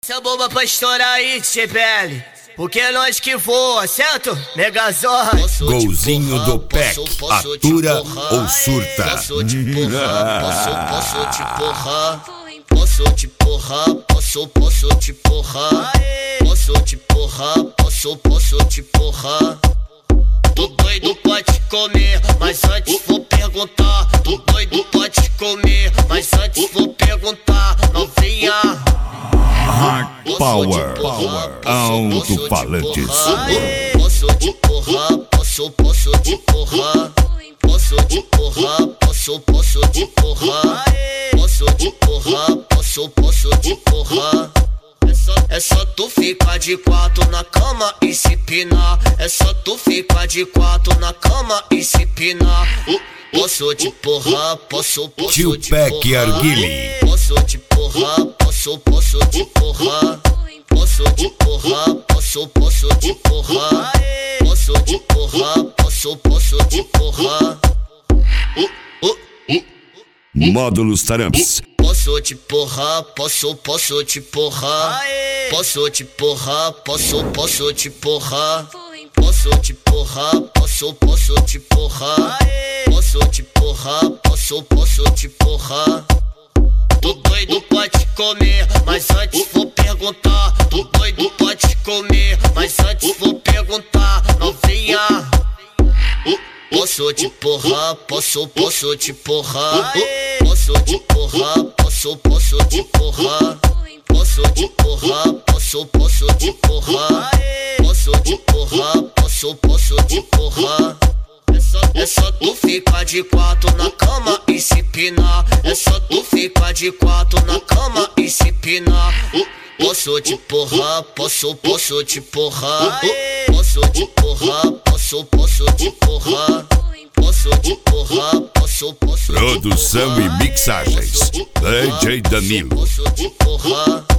Essa bomba pra estourar aí, TPL, porque é nós que voa, certo? Megazord. Golzinho do PEC, atura ou surta? Posso te porrar, posso te porrar. Posso te porrar, posso te porrar. Posso te porrar, posso te porrar. Tô doido pra te comer, mas antes vou perguntar. Tô doido pra te comer, mas antes vou perguntar. Novinha, Hard Power, alto-falantes. posso te porrar, posso te porrar. Posso te porrar, posso te porrar. Posso te porrar, posso te porrar. É só tu ficar de quatro na cama e se pinar. É só tu ficar de quatro na cama e se pinar. Posso te porrar, posso Tio te PEC porrar. Arguile. Posso te porrar, posso te porrar. Posso te porrar, posso te porrar. Posso te porrar, posso te porrar. Módulos Taramps. Posso te porrar, posso te porrar. Posso te porrar, posso te porrar. Posso te porrar, posso te porrar. Posso te porrar, posso te porrar. Tô doido pra te comer, mas antes vou perguntar. Tô doido pra te comer, mas antes vou perguntar. Novinha, posso te porrar, posso te porrar. Posso te porrar, posso te porrar. Posso te porrar, posso te porrar. Posso te porrar, posso te porrar. É só tu ficar de quatro na cama e se pinar. É só tu ficar de quatro na cama e se pinar. Posso te porrar, posso te porrar. Posso te porrar, posso te porrar. Posso te porrar, posso Produção e mixagens DJ Danilo. Posso te porrar.